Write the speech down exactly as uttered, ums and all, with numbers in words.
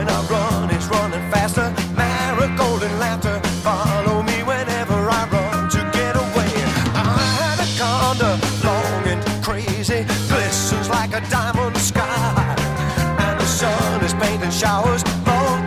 when I run, it's running faster. Marigold and laughter follow me whenever I run to get away. I had a conda, long and crazy, glistens like a diamond sky, and the sun is painting showers. Long